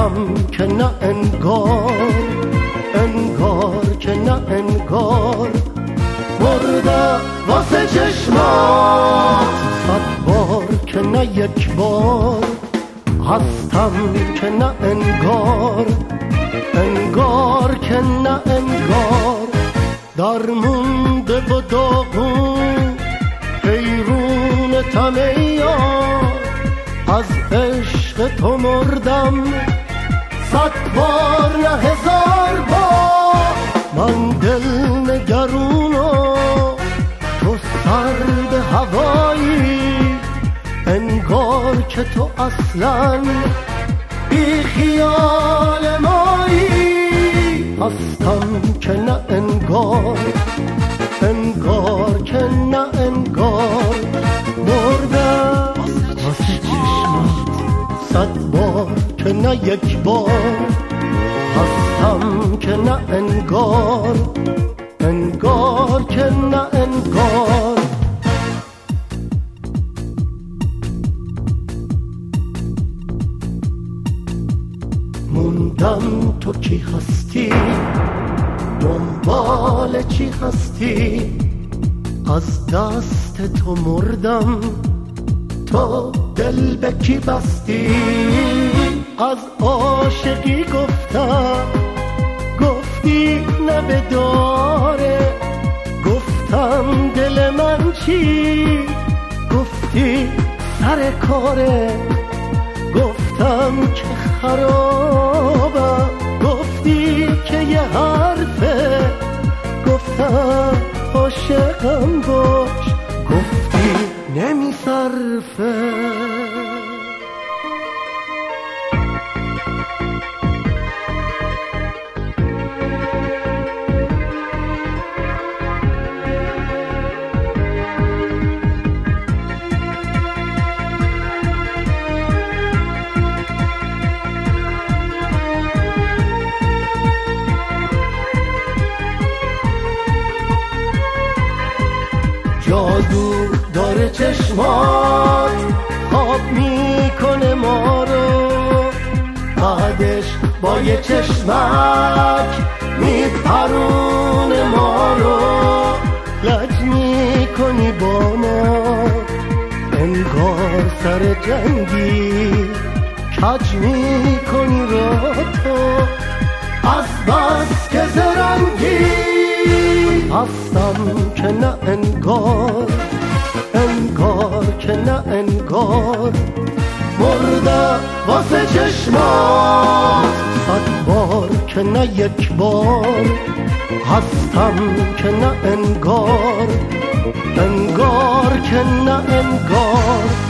هستم که نه انگار، انگار که نه انگار. مرده واسه چشمات صد بار که نه یک بار. هستم که نه انگار، انگار که نه انگار. درمونده و داغون حیرون تمیار. از عشق تو مردم صد بار نه هزار بار. من دل نگرونو تو سرد هوایی. انگار که تو اصلا بی خیال مایی. هستم که نه انگار، انگار که نه انگار. مردم واسه چشمات صد بار که نه یک بار. هستم که نه انگار، انگار که نه انگار. موندم تو کی هستی، دنبال چی هستی. از دست تو مردم، تو دل به کی بستی. از عاشقی گفتم، گفتی نه بداره. گفتم دل من چی، گفتی سر کاره. گفتم که خرابم، گفتی که یه حرفه. گفتم عاشقم باش، گفتی نمیصرفه. جادو داره چشمات، خواب میکنه ما رو. بعدش با یه چشمک میپرونه ما رو. لج میکنی با ما انگار سر جنگی. کج میکنی را تو از بس که زرنگی. هستم که نه انگار، انگار که نه انگار. مرده واسه چشمات صد بار که نه یک بار. هستم که نه انگار، انگار که نه انگار.